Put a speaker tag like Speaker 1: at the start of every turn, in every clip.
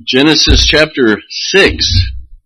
Speaker 1: Genesis chapter 6.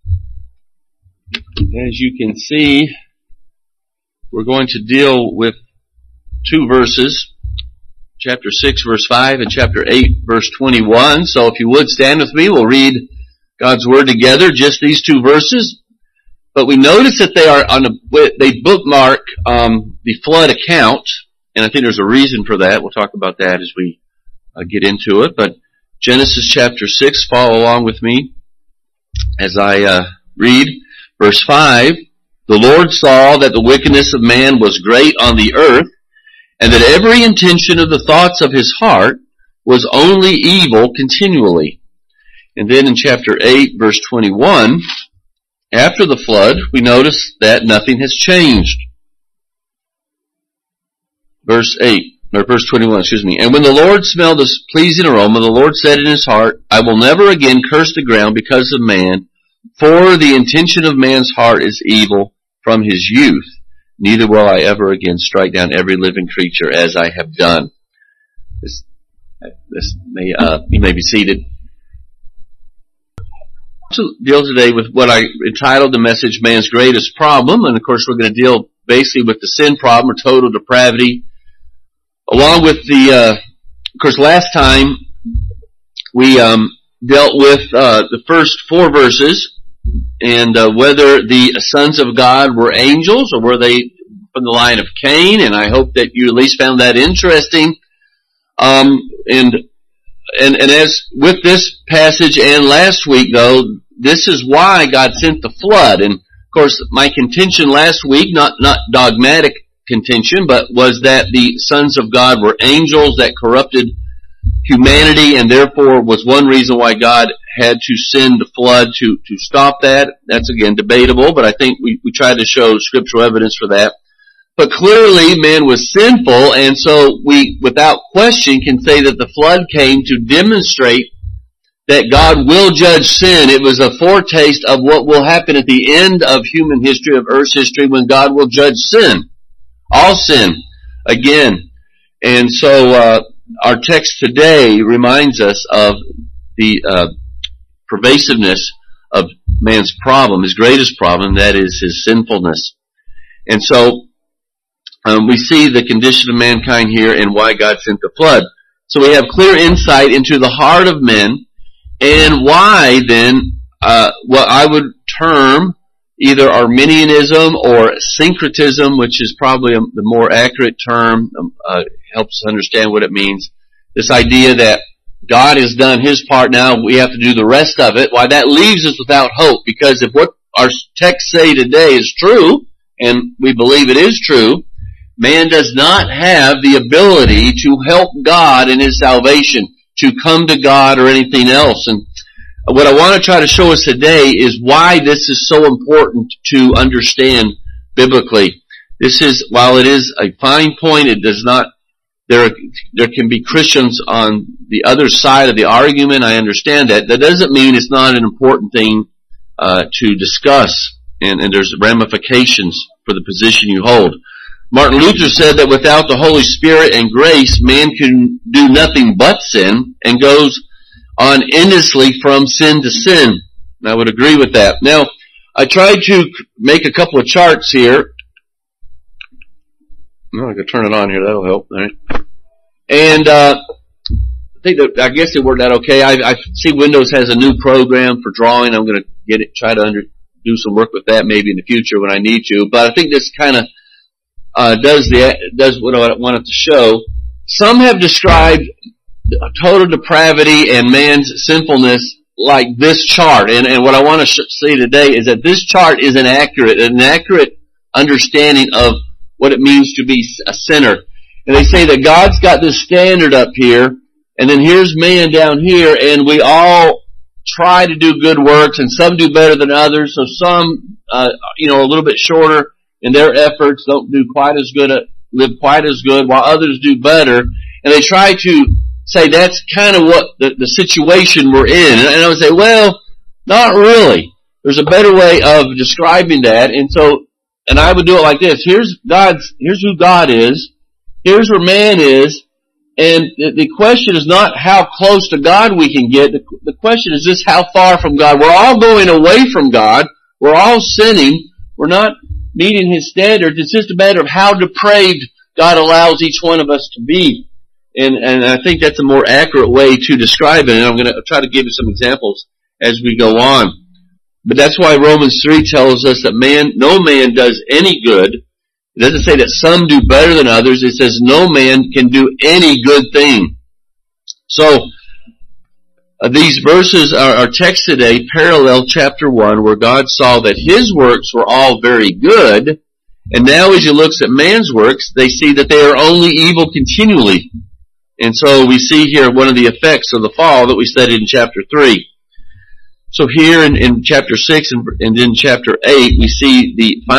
Speaker 1: As you can see, we're going to deal with two verses, chapter 6 verse 5 and chapter 8 verse 21. So if you would stand with me, we'll read God's Word together, just these two verses. But we notice that they bookmark the flood account, and I think there's a reason for that. We'll talk about that as we get into it. But Genesis chapter 6, follow along with me as I read. Verse 5, the Lord saw that the wickedness of man was great on the earth, and that every intention of the thoughts of his heart was only evil continually. And then in chapter 8, verse 21, after the flood, we notice that nothing has changed. Verse 21, And when the Lord smelled this pleasing aroma, the Lord said in his heart, I will never again curse the ground because of man, for the intention of man's heart is evil from his youth. Neither will I ever again strike down every living creature as I have done. You may be seated. To deal today with what I entitled the message, Man's Greatest Problem. And of course we're going to deal basically with the sin problem or total depravity. Along with of course last time we dealt with the first four verses and whether the sons of God were angels or were they from the line of Cain, and I hope that you at least found that interesting. And as with this passage and last week though, this is why God sent the flood. And of course my contention last week, not dogmatic contention, but was that the sons of God were angels that corrupted humanity, and therefore was one reason why God had to send the flood to stop that. That's again debatable, but I think we tried to show scriptural evidence for that. But clearly man was sinful, and so we without question can say that the flood came to demonstrate that God will judge sin. It was a foretaste of what will happen at the end of human history, of Earth's history, when God will judge sin. All sin again. And so our text today reminds us of the pervasiveness of man's problem, his greatest problem, that is his sinfulness. And so we see the condition of mankind here and why God sent the flood. So we have clear insight into the heart of men and why then what I would term either Arminianism or syncretism, which is probably the more accurate term, helps us understand what it means. This idea that God has done his part, now we have to do the rest of it. Why, that leaves us without hope, because if what our texts say today is true, and we believe it is true, man does not have the ability to help God in his salvation, to come to God or anything else. And what I want to try to show us today is why this is so important to understand biblically. This is, while it is a fine point, it does not, there can be Christians on the other side of the argument. I understand that. That doesn't mean it's not an important thing to discuss, and there's ramifications for the position you hold. Martin Luther said that without the Holy Spirit and grace, man can do nothing but sin and goes on endlessly from sin to sin. And I would agree with that. Now, I tried to make a couple of charts here. I can turn it on here. That'll help. All right. And I guess it worked out okay. I see Windows has a new program for drawing. I'm going to try to do some work with that maybe in the future when I need to. But I think this kind of does what I wanted to show. Some have described total depravity and man's sinfulness like this chart. And what I want to say today is that this chart is an accurate understanding of what it means to be a sinner. And they say that God's got this standard up here, and then here's man down here, and we all try to do good works, and some do better than others. So some, a little bit shorter in their efforts, don't do quite as good, live quite as good, while others do better. And they try to say that's kind of what the situation we're in. And I would say, well, not really. There's a better way of describing that. And I would do it like this. Here's who God is. Here's where man is. And the question is not how close to God we can get. The question is just how far from God. We're all going away from God. We're all sinning. We're not meeting His standards. It's just a matter of how depraved God allows each one of us to be. And I think that's a more accurate way to describe it. And I'm going to try to give you some examples as we go on. But that's why Romans 3 tells us that no man does any good. It doesn't say that some do better than others. It says no man can do any good thing. So, these verses, our text today, parallel chapter 1, where God saw that His works were all very good. And now as He looks at man's works, they see that they are only evil continually. And so we see here one of the effects of the fall that we studied in chapter 3. So here in chapter 6 and in chapter 8, we see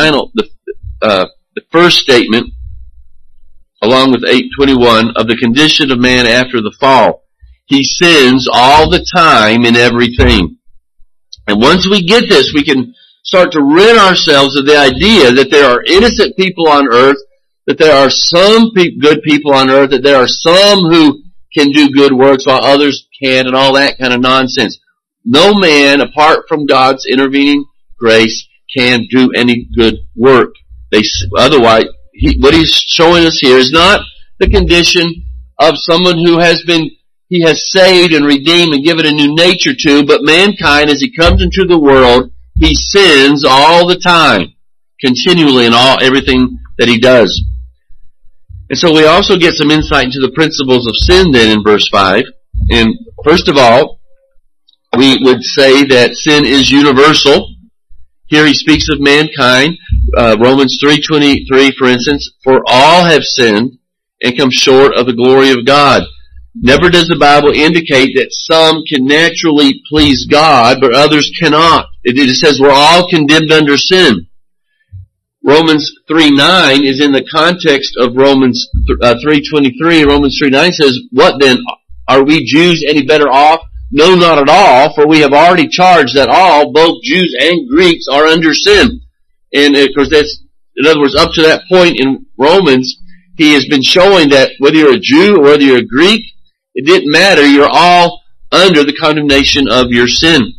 Speaker 1: the first statement, along with 8:21, of the condition of man after the fall. He sins all the time in everything. And once we get this, we can start to rid ourselves of the idea that there are innocent people on earth, that there are some good people on earth, that there are some who can do good works while others can't, and all that kind of nonsense. No man, apart from God's intervening grace, can do any good work. Otherwise, what He's showing us here is not the condition of someone who He has saved and redeemed and given a new nature to, but mankind, as he comes into the world, he sins all the time, continually in everything that he does. And so we also get some insight into the principles of sin then in verse 5. And first of all, we would say that sin is universal. Here he speaks of mankind. Romans 3:23, for instance, for all have sinned and come short of the glory of God. Never does the Bible indicate that some can naturally please God, but others cannot. It says we're all condemned under sin. Romans 3:9 is in the context of Romans 3:23. Romans 3:9 says, what then? Are we Jews any better off? No, not at all, for we have already charged that all, both Jews and Greeks, are under sin. And of course in other words, up to that point in Romans, he has been showing that whether you're a Jew or whether you're a Greek, it didn't matter, you're all under the condemnation of your sin.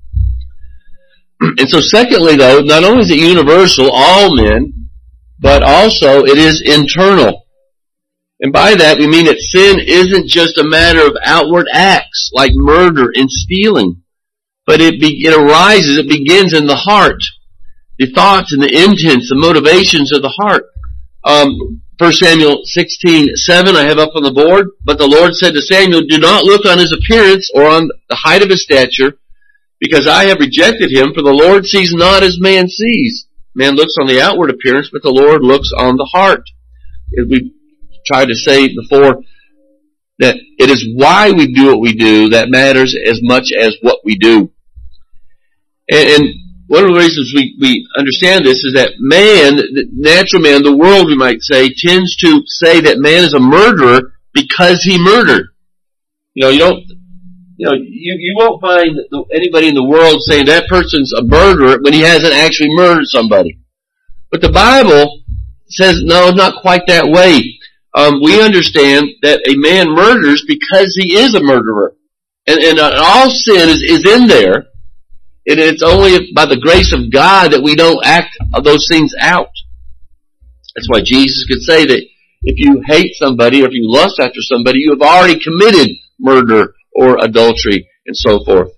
Speaker 1: And so secondly though, not only is it universal, all men, but also it is internal. And by that we mean that sin isn't just a matter of outward acts like murder and stealing, but it arises, it begins in the heart. The thoughts and the intents, the motivations of the heart. 1 Samuel 16:7 I have up on the board. But the Lord said to Samuel, do not look on his appearance or on the height of his stature, because I have rejected him, for the Lord sees not as man sees. Man looks on the outward appearance, but the Lord looks on the heart. As we tried to say before, that it is why we do what we do that matters as much as what we do. And one of the reasons we understand this is that man, the natural man, the world we might say, tends to say that man is a murderer because he murdered. You won't find anybody in the world saying that person's a murderer when he hasn't actually murdered somebody. But the Bible says, no, not quite that way. We understand that a man murders because he is a murderer. And all sin is in there. And it's only by the grace of God that we don't act those things out. That's why Jesus could say that if you hate somebody or if you lust after somebody, you have already committed murder or adultery and so forth.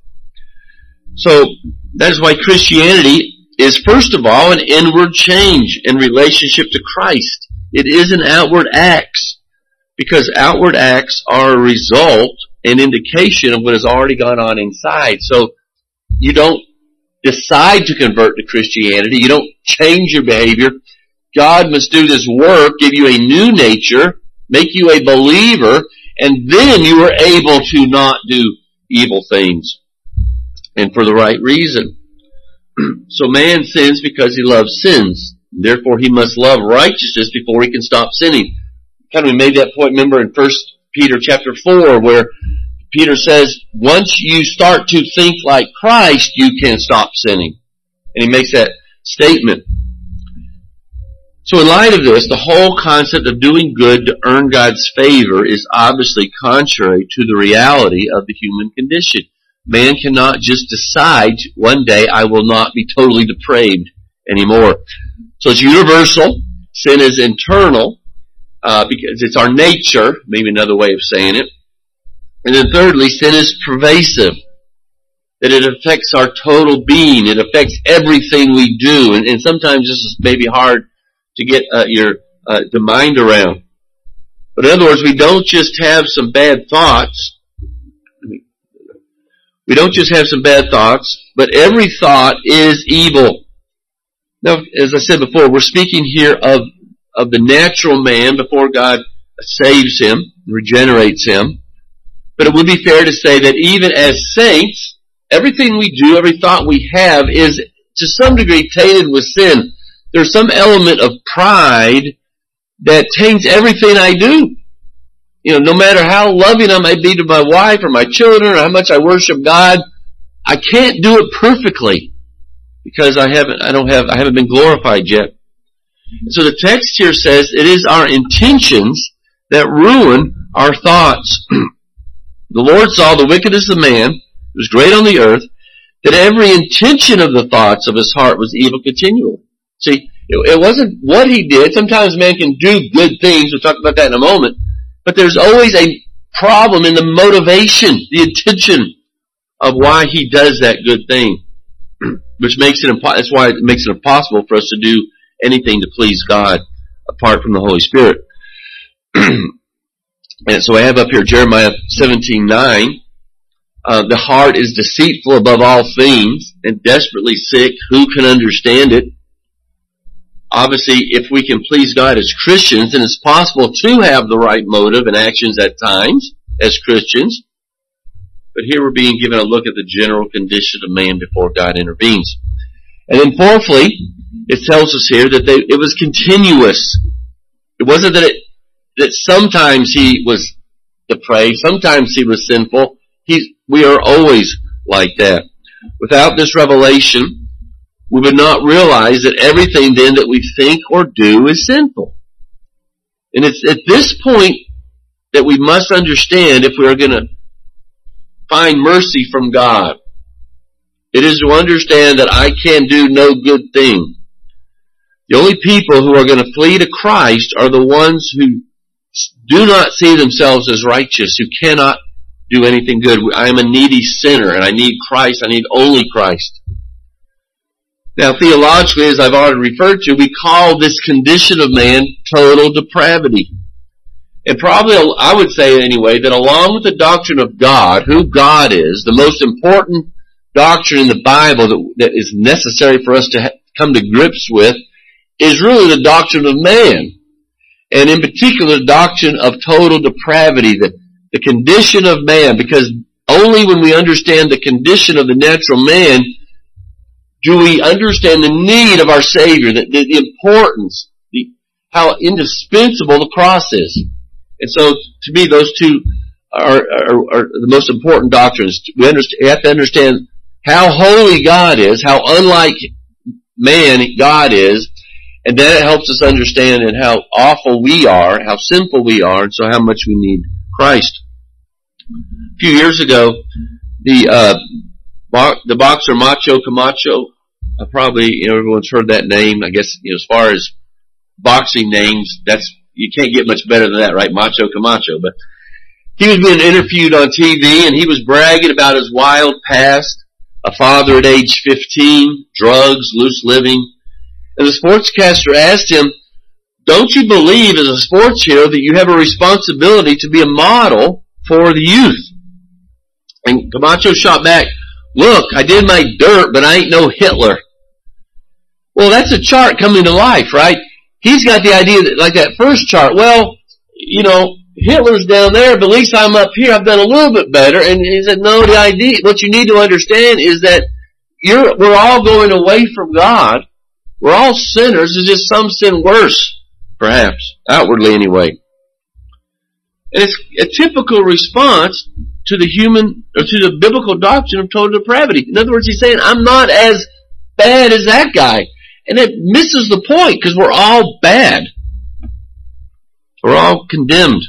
Speaker 1: So that is why Christianity is first of all an inward change in relationship to Christ. It is an outward acts, because outward acts are a result, an indication of what has already gone on inside. So you don't decide to convert to Christianity. You don't change your behavior. God must do this work, give you a new nature, make you a believer, and then you are able to not do evil things, and for the right reason. So man sins because he loves sins. Therefore he must love righteousness before he can stop sinning. Kind of we made that point, remember, in 1 Peter chapter 4, where Peter says, once you start to think like Christ, you can stop sinning. And he makes that statement. So in light of this, the whole concept of doing good to earn God's favor is obviously contrary to the reality of the human condition. Man cannot just decide one day I will not be totally depraved anymore. So it's universal. Sin is internal because it's our nature, maybe another way of saying it. And then thirdly, sin is pervasive. That it affects our total being. It affects everything we do. And sometimes this is maybe hard to get the mind around. But in other words, we don't just have some bad thoughts. We don't just have some bad thoughts, but every thought is evil. Now, as I said before, we're speaking here of the natural man before God saves him, regenerates him. But it would be fair to say that even as saints, everything we do, every thought we have is to some degree tainted with sin. There's some element of pride that taints everything I do. No matter how loving I may be to my wife or my children or how much I worship God, I can't do it perfectly because I haven't been glorified yet. So the text here says it is our intentions that ruin our thoughts. The Lord saw the wickedness of man, who was great on the earth, that every intention of the thoughts of his heart was evil continually. See, it wasn't what he did. Sometimes man can do good things. We'll talk about that in a moment. But there's always a problem in the motivation, the intention of why he does that good thing, which makes it that's why it makes it impossible for us to do anything to please God apart from the Holy Spirit. And so I have up here Jeremiah 17:9. The heart is deceitful above all things and desperately sick. Who can understand it? Obviously, if we can please God as Christians, then it's possible to have the right motive and actions at times as Christians. But here we're being given a look at the general condition of man before God intervenes. And then fourthly, it tells us here that it was continuous. It wasn't that sometimes he was depraved, sometimes he was sinful. We are always like that. Without this revelation, we would not realize that everything then that we think or do is sinful. And it's at this point that we must understand if we are going to find mercy from God. It is to understand that I can do no good thing. The only people who are going to flee to Christ are the ones who do not see themselves as righteous, who cannot do anything good. I am a needy sinner and I need Christ. I need only Christ. Now, theologically, as I've already referred to, we call this condition of man total depravity. And probably, I would say anyway, that along with the doctrine of God, who God is, the most important doctrine in the Bible that is necessary for us to come to grips with is really the doctrine of man. And in particular, the doctrine of total depravity, the condition of man, because only when we understand the condition of the natural man do we understand the need of our Savior, the importance, how indispensable the cross is. And so, to me, those two are the most important doctrines. We have to understand how holy God is, how unlike man God is, and then it helps us understand how awful we are, how sinful we are, and so how much we need Christ. A few years ago, the boxer Macho Camacho, probably everyone's heard that name. I guess as far as boxing names, you can't get much better than that, right? Macho Camacho. But he was being interviewed on TV, and he was bragging about his wild past, a father at age 15, drugs, loose living. And the sportscaster asked him, "Don't you believe as a sports hero that you have a responsibility to be a model for the youth?" And Camacho shot back, "Look, I did my dirt, but I ain't no Hitler." Well, that's a chart coming to life, right? He's got the idea that, like that first chart, well, Hitler's down there, but at least I'm up here. I've done a little bit better. And he said, no, the idea, what you need to understand is that we're all going away from God. We're all sinners. It's just some sin worse, perhaps, outwardly anyway. And it's a typical response to the biblical doctrine of total depravity. In other words, he's saying, I'm not as bad as that guy. And it misses the point, because we're all bad. We're all condemned.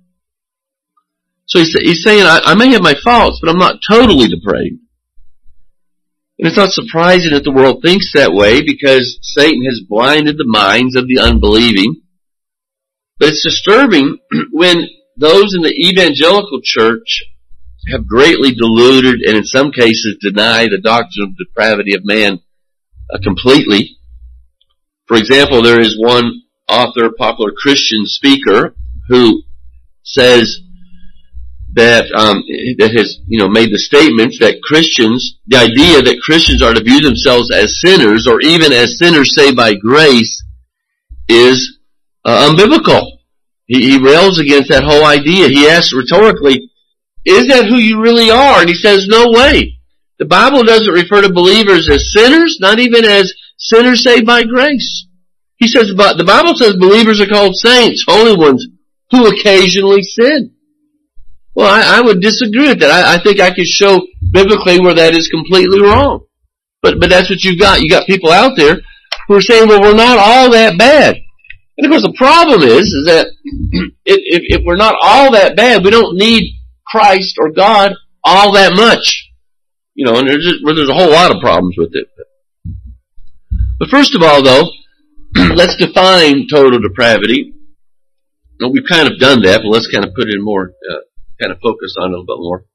Speaker 1: So he's saying, I may have my faults, but I'm not totally depraved. And it's not surprising that the world thinks that way, because Satan has blinded the minds of the unbelieving. But it's disturbing when those in the evangelical church have greatly diluted and in some cases deny the doctrine of depravity of man completely. For example, there is one author, popular Christian speaker, who says that has made the statements that Christians, the idea that Christians are to view themselves as sinners or even as sinners saved by grace is unbiblical. He rails against that whole idea. He asks rhetorically, is that who you really are? And he says, no way. The Bible doesn't refer to believers as sinners, not even as sinners saved by grace. He says, but the Bible says believers are called saints, holy ones, who occasionally sin. Well, I would disagree with that. I think I could show biblically where that is completely wrong. But that's what you've got. You got people out there who are saying, well, we're not all that bad. And of course the problem is that if we're not all that bad, we don't need Christ or God all that much. And there's a whole lot of problems with it. But first of all, though, let's define total depravity. Well, we've kind of done that, but let's kind of put it in more, kind of focus on it a little bit more.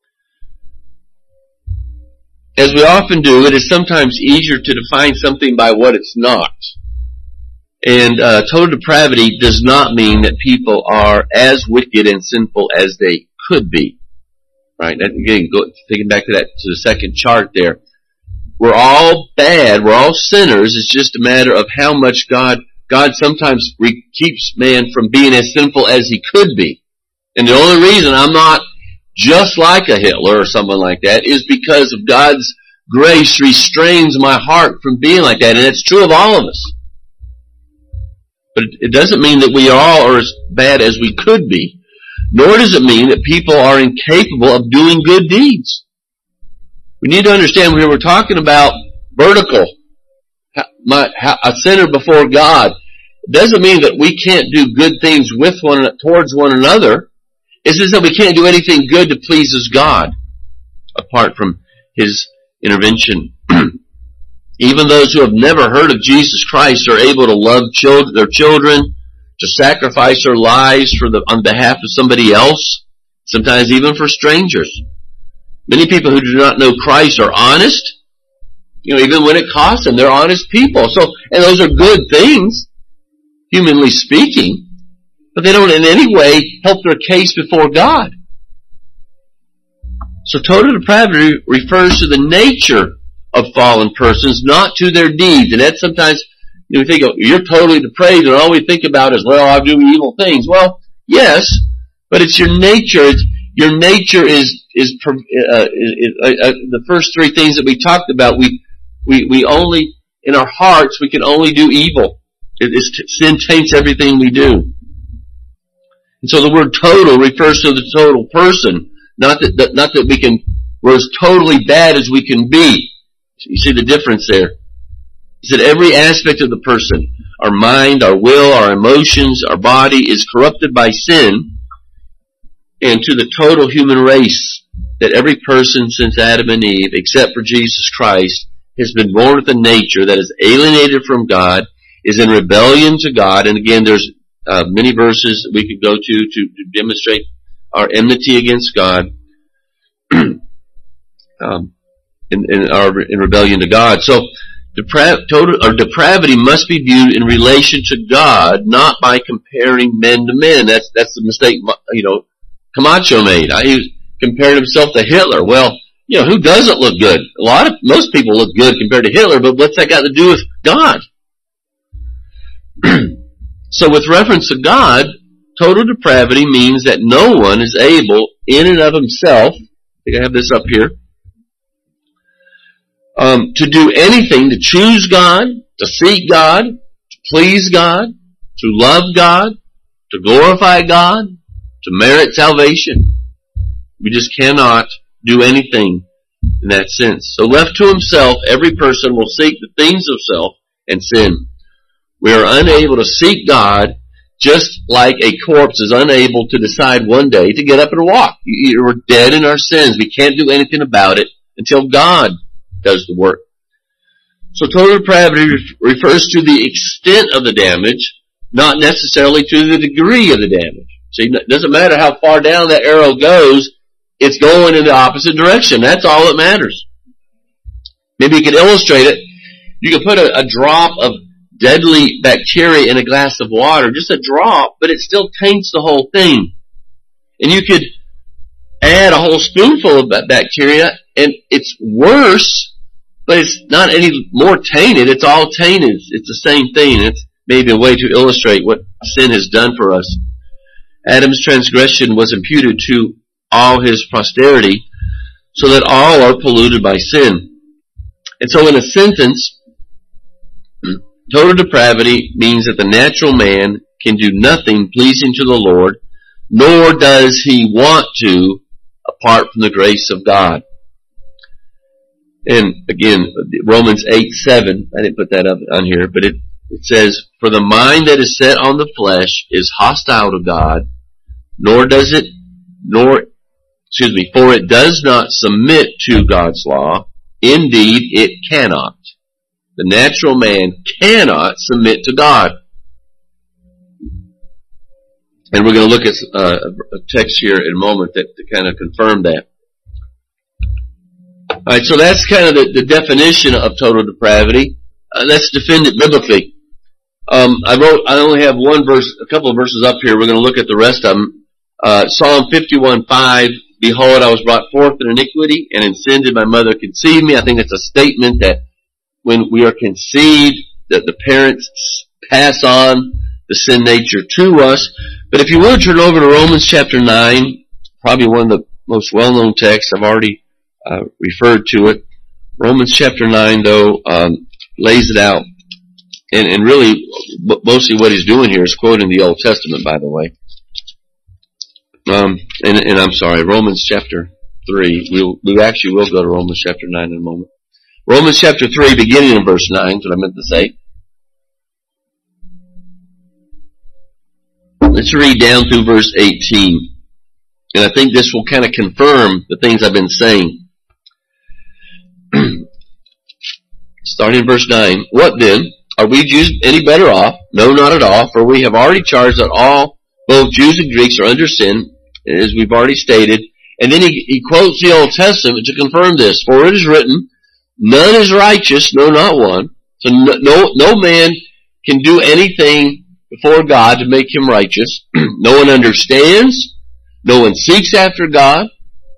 Speaker 1: As we often do, it is sometimes easier to define something by what it's not. And total depravity does not mean that people are as wicked and sinful as they could be. Right? And again, thinking back to the second chart there. We're all bad. We're all sinners. It's just a matter of how much God sometimes keeps man from being as sinful as he could be. And the only reason I'm not just like a Hitler or someone like that is because of God's grace restrains my heart from being like that. And it's true of all of us. But it doesn't mean that we all are as bad as we could be. Nor does it mean that people are incapable of doing good deeds. We need to understand when we're talking about vertical, a sinner before God, it doesn't mean that we can't do good things towards one another. It's just that we can't do anything good that pleases God apart from His intervention. Even those who have never heard of Jesus Christ are able to love their children, to sacrifice their lives on behalf of somebody else, sometimes even for strangers. Many people who do not know Christ are honest. Even when it costs them, they're honest people. And those are good things, humanly speaking, but they don't in any way help their case before God. So total depravity refers to the nature of fallen persons, not to their deeds. And that sometimes, we think, you're totally depraved, and all we think about is, well, I do evil things. Well, yes, but it's your nature. Your nature is the first three things that we talked about. We only, in our hearts, we can only do evil. Sin taints everything we do. And so the word total refers to the total person, not that we're as totally bad as we can be. You see the difference there? It's that every aspect of the person, our mind, our will, our emotions, our body, is corrupted by sin, and to the total human race, that every person since Adam and Eve, except for Jesus Christ, has been born with a nature that is alienated from God, is in rebellion to God. And again, there's many verses that we could go to demonstrate our enmity against God, in rebellion to God. So depravity must be viewed in relation to God, not by comparing men to men. That's the mistake, Camacho made. He compared himself to Hitler. Well, who doesn't look good? Most people look good compared to Hitler, but what's that got to do with God? So with reference to God, total depravity means that no one is able, in and of himself, I think I have this up here, to do anything, to choose God, to seek God, to please God, to love God, to glorify God, to merit salvation. We just cannot do anything in that sense. So left to himself, every person will seek the things of self and sin. We are unable to seek God just like a corpse is unable to decide one day to get up and walk. We're dead in our sins. We can't do anything about it until God does the work. So total depravity refers to the extent of the damage, not necessarily to the degree of the damage. See, it doesn't matter how far down that arrow goes, it's going in the opposite direction. That's all that matters. Maybe you could illustrate it. You could put a drop of deadly bacteria in a glass of water, just a drop, but it still taints the whole thing. And you could add a whole spoonful of bacteria, and it's worse, but it's not any more tainted. It's all tainted. It's the same thing. It's maybe a way to illustrate what sin has done for us. Adam's transgression was imputed to all his posterity, so that all are polluted by sin. And so in a sentence, total depravity means that the natural man can do nothing pleasing to the Lord, nor does he want to apart from the grace of God. And again, Romans 8:7, I didn't put that up on here, but it says, "For the mind that is set on the flesh is hostile to God, for it does not submit to God's law. Indeed, it cannot." The natural man cannot submit to God. And we're going to look at a text here in a moment to kind of confirm that. Alright, so that's kind of the definition of total depravity. Let's defend it biblically. I only have a couple of verses up here. We're going to look at the rest of them. Psalm 51:5, "Behold, I was brought forth in iniquity, and in sin did my mother conceive me." I think it's a statement that when we are conceived, that the parents pass on the sin nature to us. But if you would turn over to Romans chapter 9, probably one of the most well-known texts. I've already referred to it. Romans chapter 9, though, lays it out. And really, mostly what he's doing here is quoting the Old Testament, by the way. And I'm sorry, Romans chapter 3. We actually will go to Romans chapter 9 in a moment. Romans chapter 3, beginning in verse 9, is what I meant to say. Let's read down through verse 18. And I think this will kind of confirm the things I've been saying. Starting in verse 9. "What then? Are we Jews any better off? No, not at all. For we have already charged that all, both Jews and Greeks, are under sin, as we've already stated." And then he quotes the Old Testament to confirm this. "For it is written, none is righteous, no, not one." So no man can do anything before God to make him righteous. No one understands. No one seeks after God.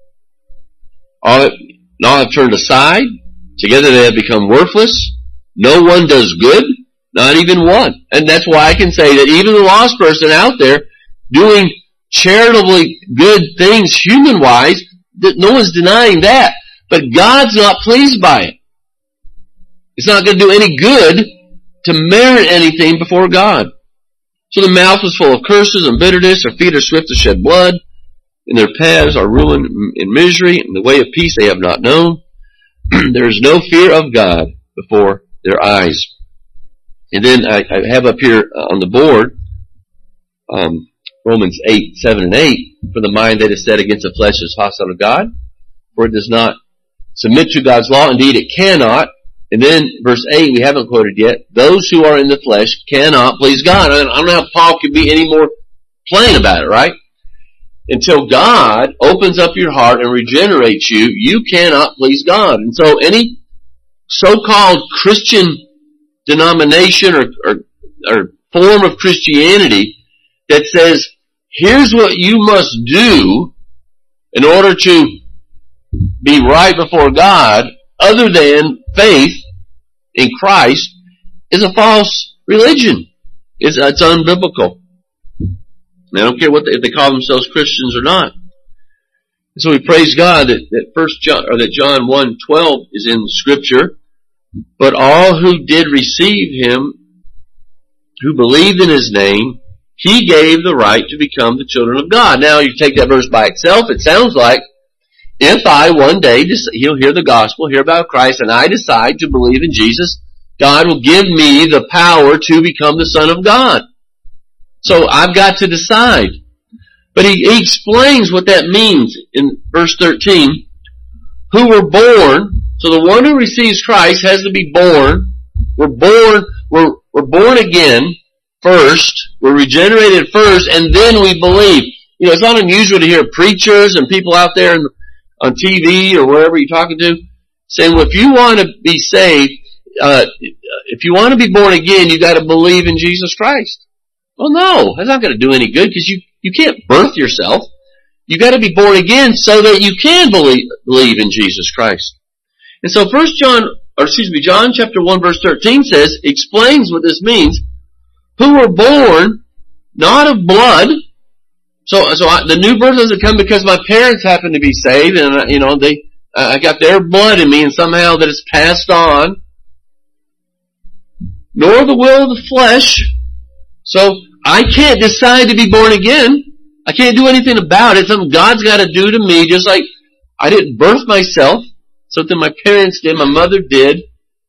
Speaker 1: All have turned aside. Together they have become worthless. No one does good, not even one. And that's why I can say that even the lost person out there doing charitably good things human-wise, that no one's denying that. But God's not pleased by it. It's not going to do any good to merit anything before God. So the mouth is full of curses and bitterness. Their feet are swift to shed blood. And their paths are ruin and misery. And the way of peace they have not known. There is no fear of God before their eyes. And then I have up here on the board, Romans 8:7 and 8. "For the mind that is set against the flesh is hostile to God, for it does not submit to God's law. Indeed, it cannot." And then verse 8, we haven't quoted yet. "Those who are in the flesh cannot please God." I don't know how Paul could be any more plain about it, right? Until God opens up your heart and regenerates you, you cannot please God. And so any so-called Christian denomination or form of Christianity that says, here's what you must do in order to be right before God, other than faith in Christ, is a false religion. It's unbiblical. I don't care if they call themselves Christians or not. And so we praise God that John 1:12 is in Scripture. "But all who did receive him, who believed in his name, he gave the right to become the children of God." Now, you take that verse by itself, it sounds like, if I one day, you'll hear the gospel, hear about Christ, and I decide to believe in Jesus, God will give me the power to become the Son of God. So I've got to decide. But he explains what that means in verse 13. Who were born, so the one who receives Christ has to be born. We're born again first. We're regenerated first, and then we believe. You know, it's not unusual to hear preachers and people out there on TV or wherever you're talking to saying, well, if you want to be saved, if you want to be born again, you got to believe in Jesus Christ. Well, no, that's not going to do any good because you can't birth yourself. You got to be born again so that you can believe in Jesus Christ. And so John chapter 1 verse 13 explains what this means. Who were born not of blood. So the new birth doesn't come because my parents happen to be saved and I got their blood in me and somehow that it's passed on. Nor the will of the flesh. So I can't decide to be born again. I can't do anything about it. Something God's got to do to me, just like I didn't birth myself. Something my parents did, my mother did.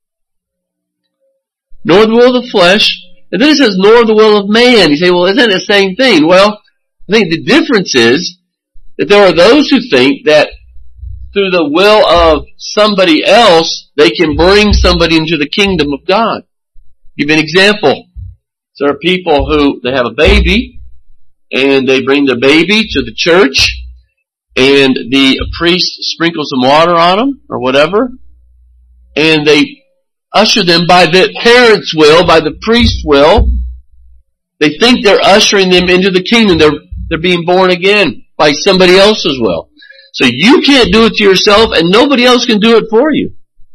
Speaker 1: Nor the will of the flesh. And then it says, nor the will of man. You say, well, isn't it the same thing? Well, I think the difference is that there are those who think that through the will of somebody else, they can bring somebody into the kingdom of God. I'll give you an example. So there are people who, they have a baby, and they bring the baby to the church, and the priest sprinkles some water on them, or whatever, and they usher them by the parents' will, by the priest's will. They think they're ushering them into the kingdom. They're being born again by somebody else's will. So you can't do it to yourself, and nobody else can do it for you.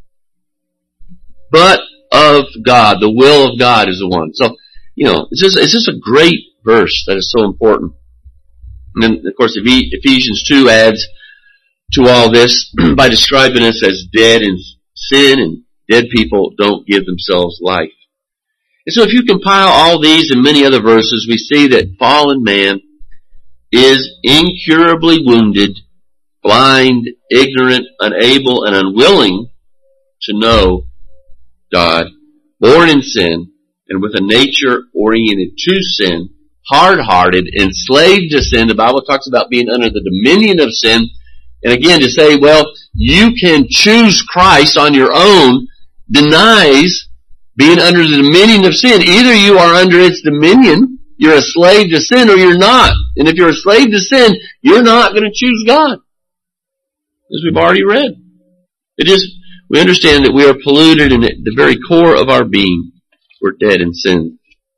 Speaker 1: But of God, the will of God is the one. So, it's just a great verse that is so important. And then, of course, Ephesians 2 adds to all this by describing us as dead in sin, and dead people don't give themselves life. And so if you compile all these and many other verses, we see that fallen man is incurably wounded, blind, ignorant, unable, and unwilling to know God, born in sin, and with a nature oriented to sin, hard-hearted, enslaved to sin. The Bible talks about being under the dominion of sin. And again, to say, well, you can choose Christ on your own denies being under the dominion of sin. Either you are under its dominion, you're a slave to sin, or you're not. And if you're a slave to sin, you're not going to choose God. As we've already read. We understand that we are polluted in the very core of our being. We're dead in sin.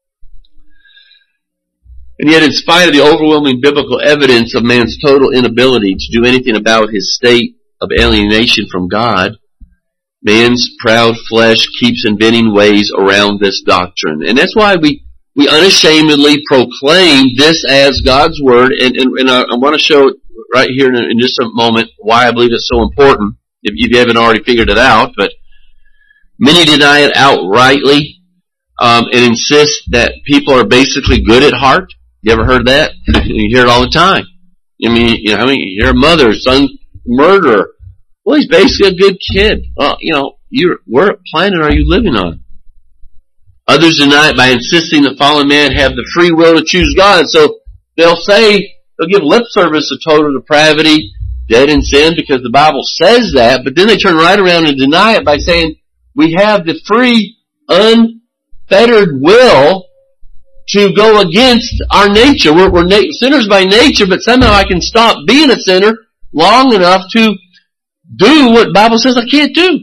Speaker 1: And yet, in spite of the overwhelming biblical evidence of man's total inability to do anything about his state of alienation from God, man's proud flesh keeps inventing ways around this doctrine. And that's why we unashamedly proclaim this as God's Word. And I want to show right here in just a moment why I believe it's so important, if you haven't already figured it out. But many deny it outrightly. And insist that people are basically good at heart. You ever heard that? You hear it all the time. You hear a mother, son, murderer. Well, he's basically a good kid. Well, what planet are you living on? Others deny it by insisting that fallen man have the free will to choose God. So they'll give lip service to total depravity, dead in sin, because the Bible says that, but then they turn right around and deny it by saying we have the free, unfettered will to go against our nature. We're sinners by nature, but somehow I can stop being a sinner long enough to do what the Bible says I can't do.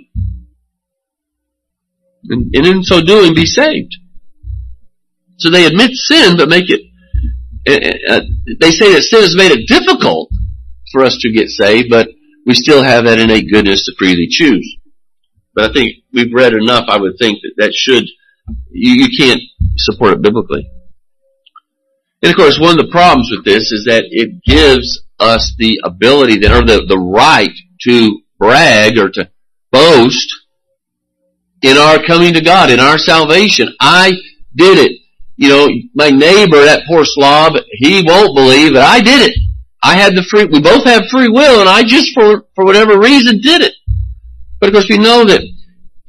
Speaker 1: And in so doing, be saved. So they admit sin, but make it, they say that sin has made it difficult for us to get saved, but we still have that innate goodness to freely choose. But I think we've read enough, I would think that should, you can't support it biblically. And of course, one of the problems with this is that it gives us the ability then, or the right to brag or to boast in our coming to God, in our salvation. I did it. My neighbor, that poor slob, he won't believe that I did it. I had we both have free will, and I just for whatever reason did it. But of course we know that,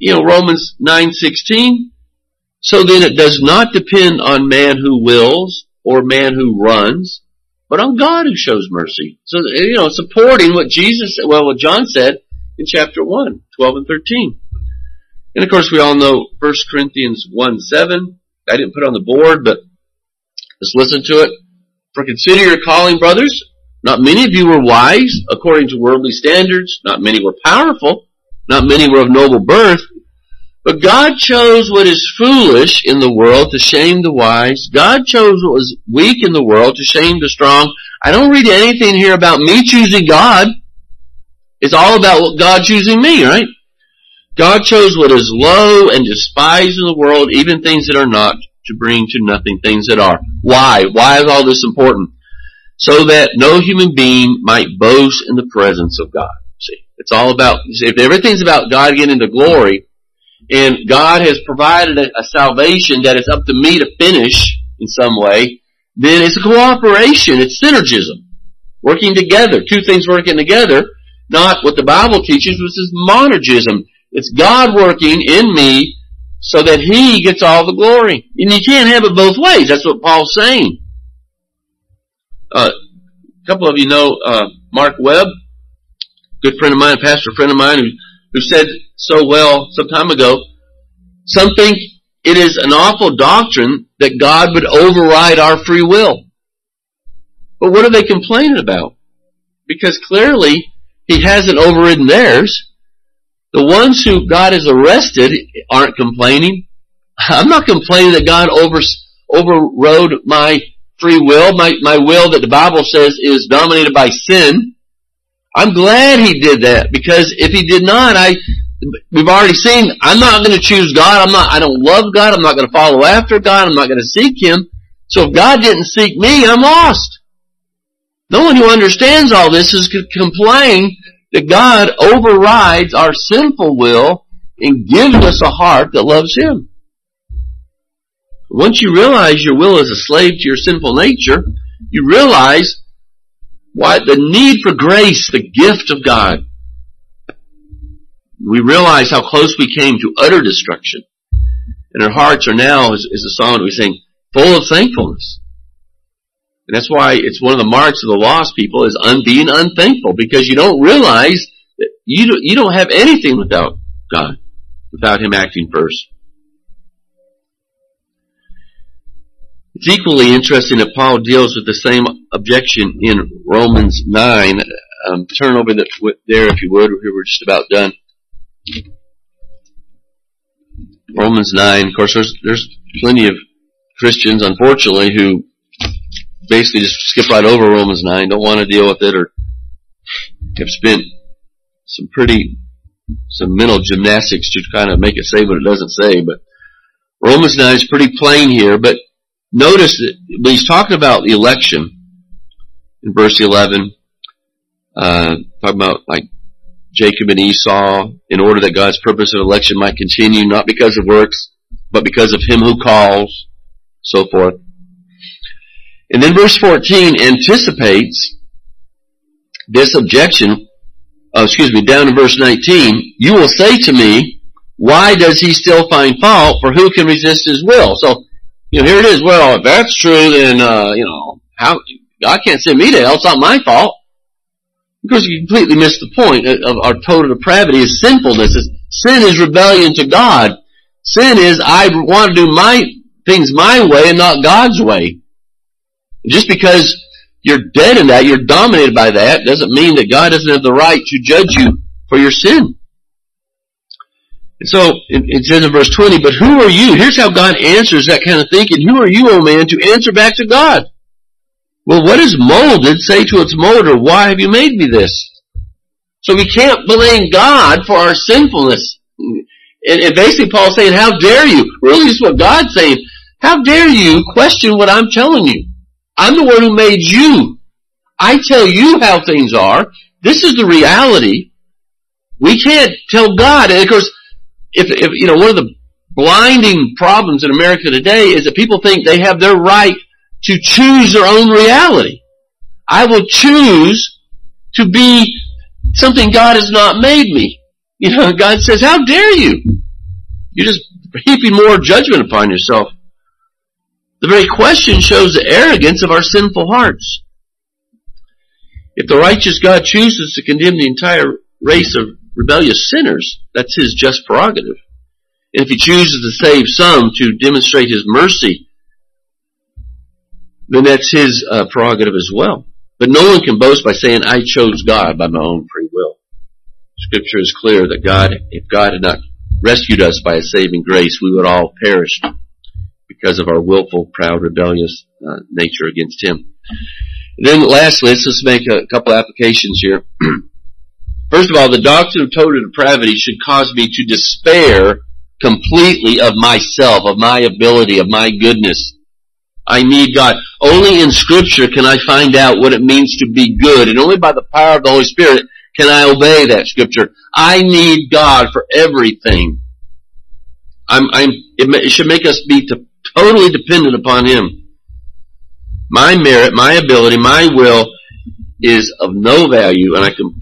Speaker 1: Romans 9:16. So then it does not depend on man who wills or man who runs, but on God who shows mercy. So, supporting what what John said in chapter 1, 12 and 13. And of course we all know 1 Corinthians 1:7. I didn't put it on the board, but let's listen to it. For consider your calling, brothers. Not many of you were wise according to worldly standards. Not many were powerful. Not many were of noble birth. But God chose what is foolish in the world to shame the wise. God chose what was weak in the world to shame the strong. I don't read anything here about me choosing God. It's all about God choosing me, right? God chose what is low and despised in the world, even things that are not, to bring to nothing things that are. Why? Why is all this important? So that no human being might boast in the presence of God. See, it's all about, if everything's about God getting the glory, and God has provided a salvation that is up to me to finish in some way, then it's a cooperation, it's synergism. Working together, two things working together, not what the Bible teaches, which is monergism. It's God working in me so that He gets all the glory. And you can't have it both ways. That's what Paul's saying. A couple of you know Mark Webb, good friend of mine, a pastor friend of mine, who said so well some time ago, some think it is an awful doctrine that God would override our free will. But what are they complaining about? Because clearly He hasn't overridden theirs. The ones who God has arrested aren't complaining. I'm not complaining that God overrode my free will, my will that the Bible says is dominated by sin. I'm glad He did that, because if He did not, we've already seen, I'm not going to choose God. I don't love God. I'm not going to follow after God. I'm not going to seek Him. So if God didn't seek me, I'm lost. No one who understands all this is going to complain that God overrides our sinful will and gives us a heart that loves Him. Once you realize your will is a slave to your sinful nature, you realize why the need for grace, the gift of God. We realize how close we came to utter destruction. And our hearts are now, as the song that we sing, full of thankfulness. And that's why it's one of the marks of the lost people is being unthankful, because you don't realize that you don't have anything without God, without Him acting first. It's equally interesting that Paul deals with the same objection in Romans 9. Turn over there if you would. We're just about done. Romans 9. Of course, there's plenty of Christians, unfortunately, who basically just skip right over Romans 9, don't want to deal with it, or have spent some mental gymnastics to kind of make it say what it doesn't say. But Romans 9 is pretty plain here, but notice that when he's talking about the election in verse 11, talking about like Jacob and Esau, in order that God's purpose of election might continue, not because of works, but because of Him who calls, so forth. And then verse 14 anticipates this objection, down in verse 19, you will say to me, why does he still find fault, for who can resist his will? So, here it is, well, if that's true, then, how, God can't send me to hell, it's not my fault. Because you completely missed the point of our total depravity is sinfulness. Sin is rebellion to God. Sin is, I want to do my things my way and not God's way. Just because you're dead in that, you're dominated by that, doesn't mean that God doesn't have the right to judge you for your sin. And so, it says in verse 20, but who are you? Here's how God answers that kind of thinking. Who are you, O man, to answer back to God? Well, what is molded? Say to its molder, why have you made me this? So we can't blame God for our sinfulness. And basically Paul's saying, how dare you? Really, this is what God's saying. How dare you question what I'm telling you? I'm the one who made you. I tell you how things are. This is the reality. We can't tell God. And of course, if one of the blinding problems in America today is that people think they have their right to choose their own reality. I will choose to be something God has not made me. God says, how dare you? You're just heaping more judgment upon yourself. The very question shows the arrogance of our sinful hearts. If the righteous God chooses to condemn the entire race of rebellious sinners, that's His just prerogative. And if He chooses to save some to demonstrate His mercy, then that's His prerogative as well. But no one can boast by saying, I chose God by my own free will. Scripture is clear that if God had not rescued us by His saving grace, we would all perish because of our willful, proud, rebellious nature against Him. And then lastly, let's just make a couple applications here. First of all, the doctrine of total depravity should cause me to despair completely of myself, of my ability, of my goodness. I need God. Only in Scripture can I find out what it means to be good, and only by the power of the Holy Spirit can I obey that Scripture. I need God for everything. It should make us be totally dependent upon Him. My merit, my ability, my will is of no value, and I can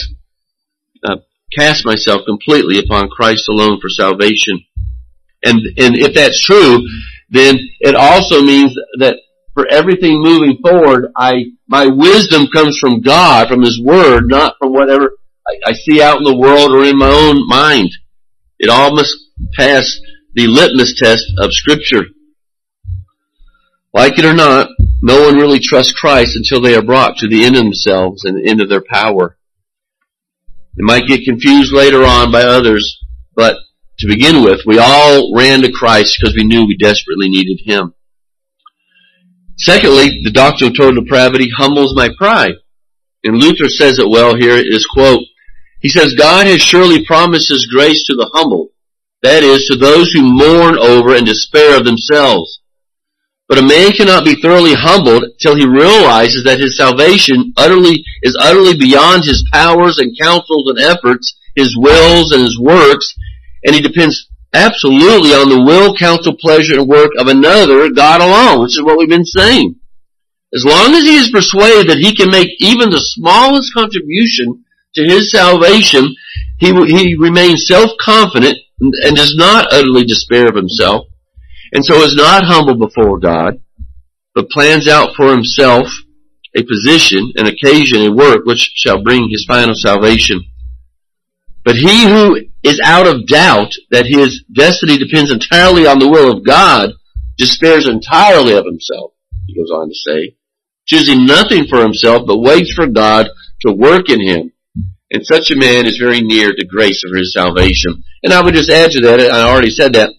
Speaker 1: cast myself completely upon Christ alone for salvation. And if that's true, then it also means that for everything moving forward, my wisdom comes from God, from His Word, not from whatever I see out in the world or in my own mind. It all must pass the litmus test of Scripture. Like it or not, no one really trusts Christ until they are brought to the end of themselves and the end of their power. They might get confused later on by others, but to begin with, we all ran to Christ because we knew we desperately needed Him. Secondly, the doctrine of total depravity humbles my pride. And Luther says it well here, is quote, he says, God has surely promised His grace to the humble, that is, to those who mourn over and despair of themselves. But a man cannot be thoroughly humbled till he realizes that his salvation is utterly beyond his powers and counsels and efforts, his wills and his works, and he depends absolutely on the will, counsel, pleasure, and work of another, God alone, which is what we've been saying. As long as he is persuaded that he can make even the smallest contribution to his salvation, he remains self-confident and does not utterly despair of himself, and so is not humble before God, but plans out for himself a position, an occasion, a work which shall bring his final salvation. But he who is out of doubt that his destiny depends entirely on the will of God despairs entirely of himself, he goes on to say, choosing nothing for himself but waits for God to work in him. And such a man is very near to grace of his salvation. And I would just add to that, I already said that,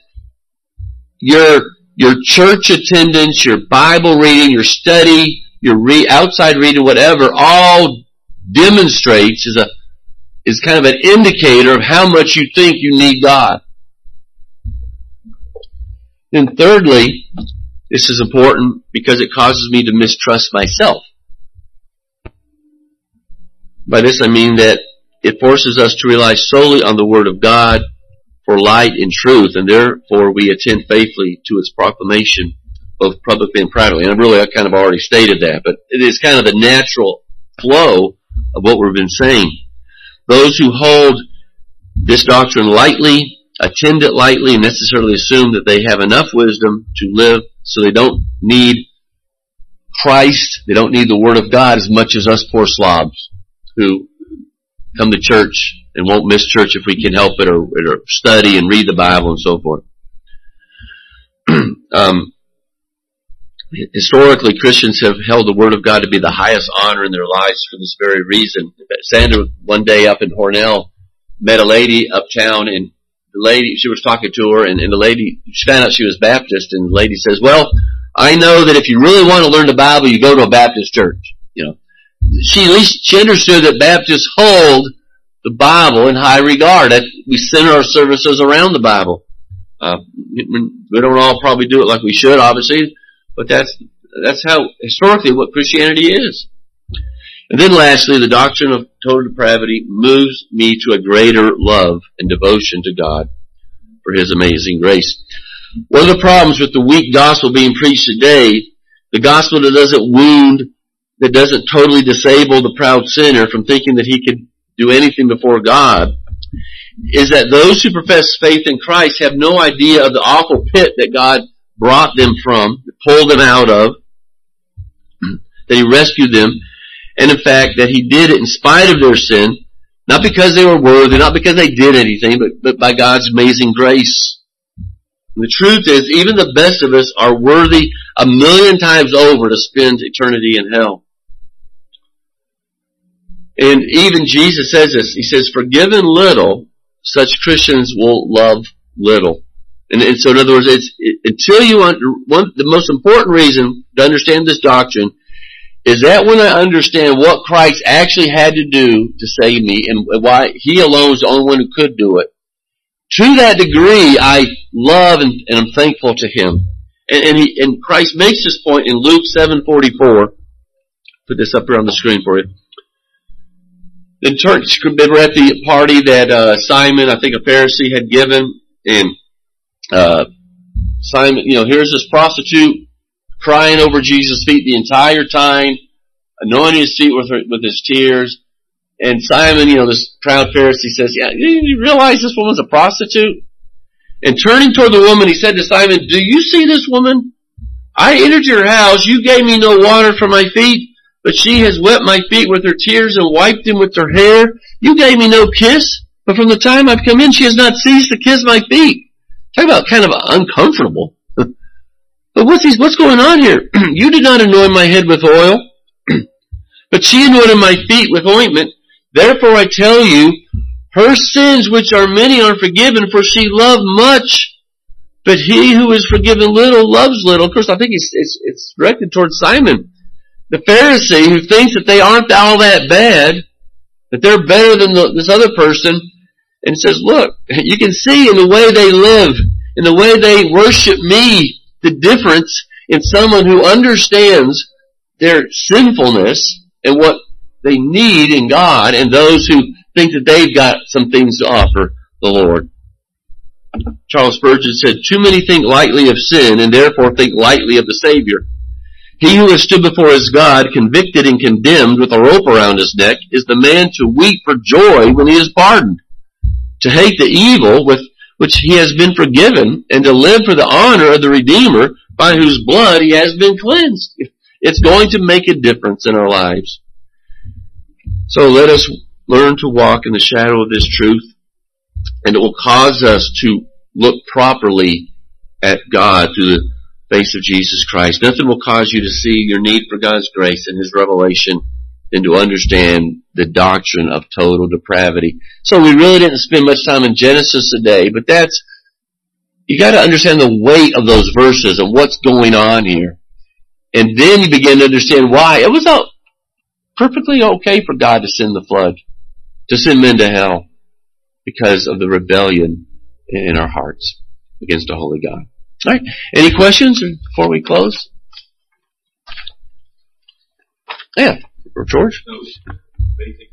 Speaker 1: your church attendance, your Bible reading, your study, your outside reading, whatever, all demonstrates is kind of an indicator of how much you think you need God. Then thirdly, this is important because it causes me to mistrust myself. By this I mean that it forces us to rely solely on the Word of God for light and truth, and therefore we attend faithfully to its proclamation, both publicly and privately. And I kind of already stated that, but it is kind of the natural flow of what we've been saying. Those who hold this doctrine lightly, attend it lightly, and necessarily assume that they have enough wisdom to live so they don't need Christ, they don't need the Word of God as much as us poor slobs who come to church and won't miss church if we can help it, or study and read the Bible and so forth. Historically, Christians have held the Word of God to be the highest honor in their lives for this very reason. Sandra, one day up in Hornell, met a lady uptown, and the lady, she was talking to her, and the lady, she found out she was Baptist, and the lady says, well, I know that if you really want to learn the Bible, you go to a Baptist church. You know, she understood that Baptists hold the Bible in high regard. We center our services around the Bible. We don't all probably do it like we should, obviously, but that's how historically what Christianity is. And then lastly, the doctrine of total depravity moves me to a greater love and devotion to God for His amazing grace. One of the problems with the weak gospel being preached today, the gospel that doesn't wound, that doesn't totally disable the proud sinner from thinking that he could do anything before God, is that those who profess faith in Christ have no idea of the awful pit that God brought them from, pulled them out of, that He rescued them, and in fact that He did it in spite of their sin, not because they were worthy, not because they did anything, but by God's amazing grace. And the truth is, even the best of us are worthy 1,000,000 times over to spend eternity in hell. And even Jesus says this. He says, forgiven little, such Christians will love little. And so in other words, the most important reason to understand this doctrine is that when I understand what Christ actually had to do to save me and why He alone is the only one who could do it, to that degree I love and I'm thankful to Him. And Christ makes this point in Luke 7:44. Put this up here on the screen for you. They were at the party that Simon, I think a Pharisee, had given, and Simon, here's this prostitute crying over Jesus' feet the entire time, anointing His feet with his tears. And Simon, this proud Pharisee says, yeah, you realize this woman's a prostitute? And turning toward the woman, he said to Simon, do you see this woman? I entered your house, you gave me no water for my feet, but she has wet my feet with her tears and wiped them with her hair. You gave me no kiss, but from the time I've come in, she has not ceased to kiss my feet. Talk about kind of uncomfortable. But what's going on here? You did not anoint my head with oil, but she anointed my feet with ointment. Therefore I tell you, her sins, which are many, are forgiven, for she loved much. But he who is forgiven little loves little. Of course, I think it's directed towards Simon, the Pharisee, who thinks that they aren't all that bad, that they're better than this other person, and says, look, you can see in the way they live, in the way they worship me, the difference in someone who understands their sinfulness and what they need in God, and those who think that they've got some things to offer the Lord. Charles Spurgeon said, too many think lightly of sin and therefore think lightly of the Savior. He who has stood before his God, convicted and condemned with a rope around his neck, is the man to weep for joy when he is pardoned, to hate the evil with which he has been forgiven, and to live for the honor of the Redeemer by whose blood he has been cleansed. It's going to make a difference in our lives. So let us learn to walk in the shadow of this truth, and it will cause us to look properly at God through the face of Jesus Christ. Nothing will cause you to see your need for God's grace and His revelation than to understand the doctrine of total depravity. So we really didn't spend much time in Genesis today, but you got to understand the weight of those verses and what's going on here. And then you begin to understand why. It was perfectly okay for God to send the flood, to send men to hell, because of the rebellion in our hearts against a holy God. All right. Any questions before we close? Yeah, George?
Speaker 2: So basically,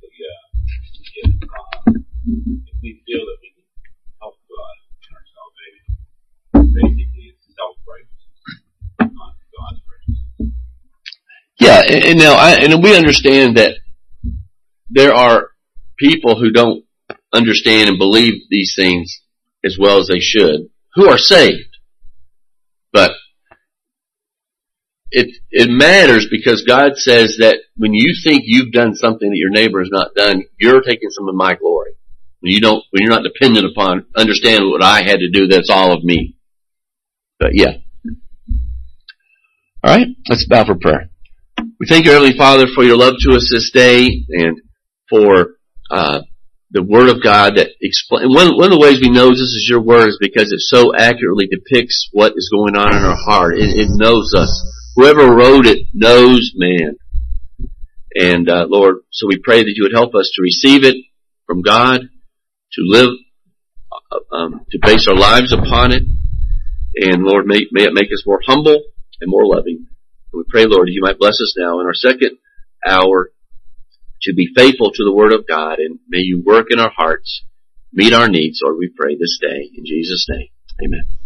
Speaker 2: if we feel that we can help God in our salvation, basically it's self-righteousness, not God's righteousness.
Speaker 1: Yeah, and now and we understand that there are people who don't understand and believe these things as well as they should, who are saved. But it matters because God says that when you think you've done something that your neighbor has not done, you're taking some of my glory. When you're not dependent upon, understand what I had to do, that's all of me. But yeah. Alright, let's bow for prayer. We thank you, Heavenly Father, for your love to us this day, and for the Word of God that explains. One of the ways we know this is your Word is because it so accurately depicts what is going on in our heart. It knows us. Whoever wrote it knows man. And Lord, so we pray that you would help us to receive it from God, to live, to base our lives upon it. And Lord, may it make us more humble and more loving. And we pray, Lord, that you might bless us now in our second hour to be faithful to the Word of God, and may you work in our hearts, meet our needs, Lord, we pray this day. In Jesus' name, amen.